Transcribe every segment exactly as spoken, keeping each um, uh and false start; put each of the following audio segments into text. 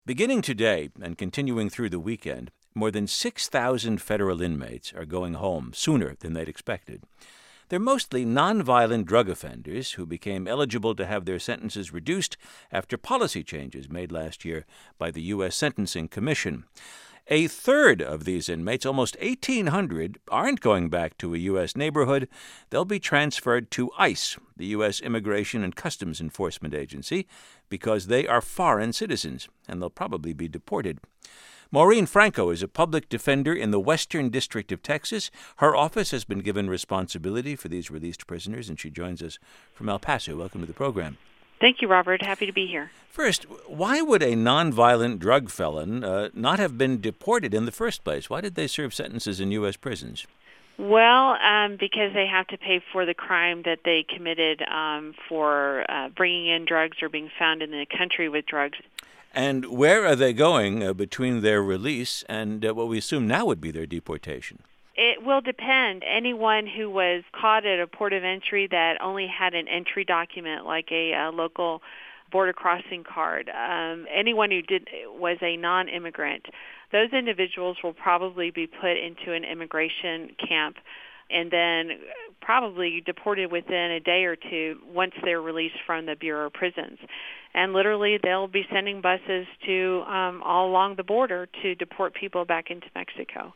Beginning today and continuing through the weekend, more than six thousand federal inmates are going home sooner than they'd expected. They're mostly nonviolent drug offenders who became eligible to have their sentences reduced after policy changes made last year by the U S Sentencing Commission. A third of these inmates, almost eighteen hundred, aren't going back to a U S neighborhood. They'll be transferred to ICE, the U S Immigration and Customs Enforcement Agency, because they are foreign citizens, and they'll probably be deported. Maureen Franco is a public defender in the Western District of Texas. Her office has been given responsibility for these released prisoners, and she joins us from El Paso. Welcome to the program. Thank you, Robert. Happy to be here. First, why would a nonviolent drug felon uh, not have been deported in the first place? Why did they serve sentences in U S prisons? Well, um, because they have to pay for the crime that they committed um, for uh, bringing in drugs or being found in the country with drugs. And where are they going uh, between their release and uh, what we assume now would be their deportation? It will depend. Anyone who was caught at a port of entry that only had an entry document, like a, a local border crossing card, um, anyone who did was a non-immigrant, those individuals will probably be put into an immigration camp and then probably deported within a day or two once they're released from the Bureau of Prisons. And literally, they'll be sending buses to um, all along the border to deport people back into Mexico.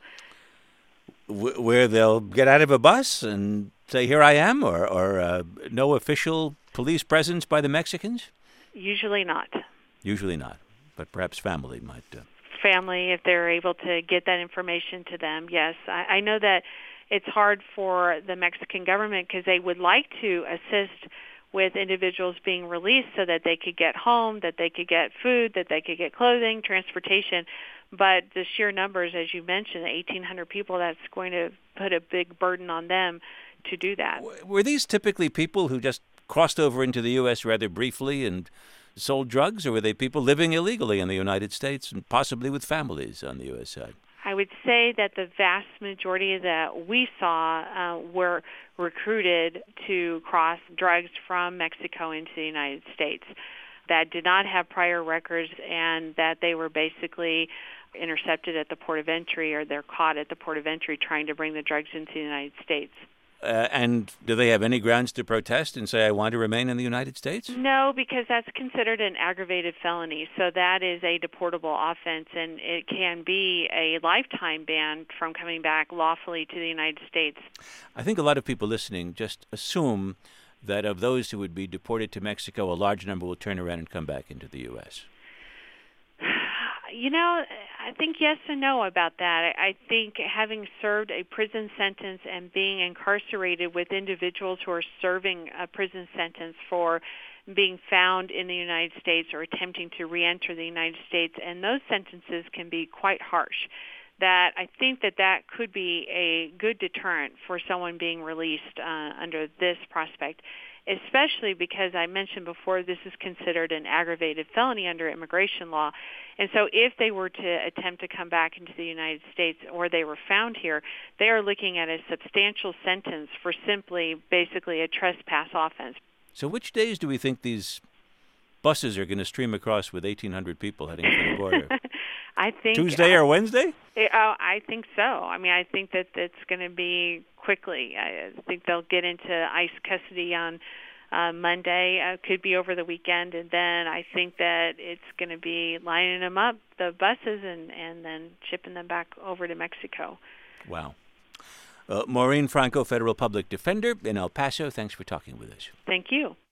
W- where they'll get out of a bus and say, here I am, or, or uh, no official police presence by the Mexicans? Usually not. Usually not, but perhaps family might. Uh... Family, if they're able to get that information to them, yes. I, I know that it's hard for the Mexican government because they would like to assist with individuals being released so that they could get home, that they could get food, that they could get clothing, transportation. But the sheer numbers, as you mentioned, eighteen hundred people, that's going to put a big burden on them to do that. Were these typically people who just crossed over into the U S rather briefly and sold drugs, or were they people living illegally in the United States and possibly with families on the U S side? I would say that the vast majority that we saw uh, were recruited to cross drugs from Mexico into the United States that did not have prior records and that they were basically intercepted at the port of entry or they're caught at the port of entry trying to bring the drugs into the United States. Uh, and do they have any grounds to protest and say, I want to remain in the United States? No, because that's considered an aggravated felony. So that is a deportable offense, and it can be a lifetime ban from coming back lawfully to the United States. I think a lot of people listening just assume that of those who would be deported to Mexico, a large number will turn around and come back into the U S. You know, I think yes and no about that. I think having served a prison sentence and being incarcerated with individuals who are serving a prison sentence for being found in the United States or attempting to reenter the United States, and those sentences can be quite harsh, that I think that that could be a good deterrent for someone being released uh, under this prospect, especially because I mentioned before this is considered an aggravated felony under immigration law. And so if they were to attempt to come back into the United States or they were found here, they are looking at a substantial sentence for simply basically a trespass offense. So which days do we think these buses are going to stream across with eighteen hundred people heading for the border? I think Tuesday or Wednesday? Uh, I think so. I mean, I think that it's going to be quickly. I think they'll get into ICE custody on uh, Monday. Uh, could be over the weekend, and then I think that it's going to be lining them up, the buses, and, and then shipping them back over to Mexico. Wow. Uh, Maureen Franco, Federal Public Defender in El Paso, thanks for talking with us. Thank you.